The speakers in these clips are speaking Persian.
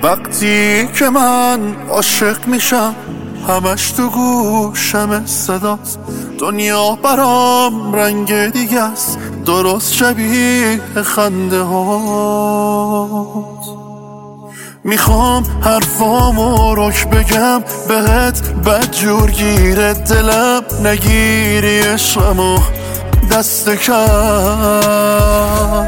وقتی که من عاشق میشم همش تو گوشم صداست، دنیا برام رنگ دیگه است، درست شبیه خنده هات. میخوام حرفامو رک بگم بهت، بدجور گیره دلم، نگیری عشقمو دست کم.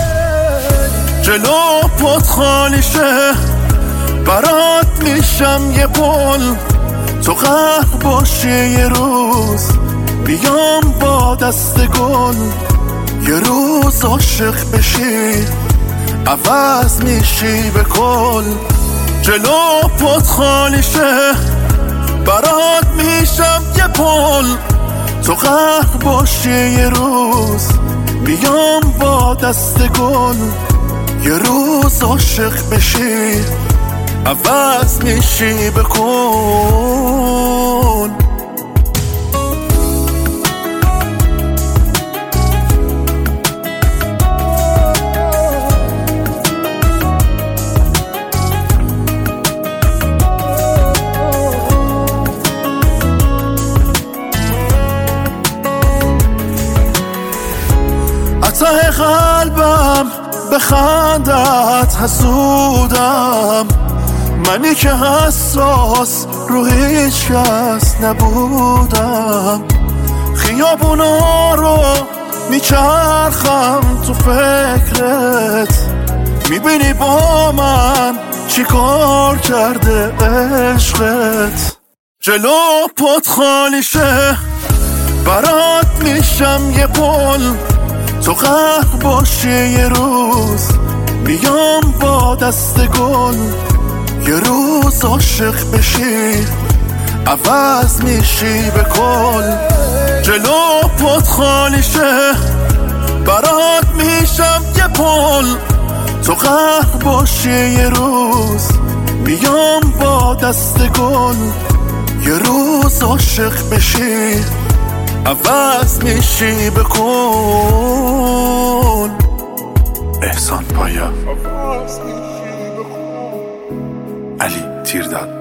جلو پات خالی شه برات میشم یه پل، تو قهر باشی یه روز بیام با دست گل، یه روز عاشق بشی عوض میشی به کل. جلو پات خالی شه برات میشم یه پل، تو قهر باشی یه روز بیام با دست گل، یه روز عاشق بشی عوض میشی به کل. ته قلبم به خندت حسودم، منی که حساس رو هیچ کس نبودم. خیابونا رو میچرخم تو فکرت، میبینی با من چی کار کرده عشقت. جلو پات خالی شه برات میشم یه پل، تو قهر باشی یه روز بیام با دست گل، یه روز عاشق بشی عوض میشی به کل. جلو پات خالی شه برات میشم یه پل، تو قهر باشی یه روز بیام با دست گل، یه روز عاشق بشی عوض میشی به کل. احسان پایا، علی تیرداد.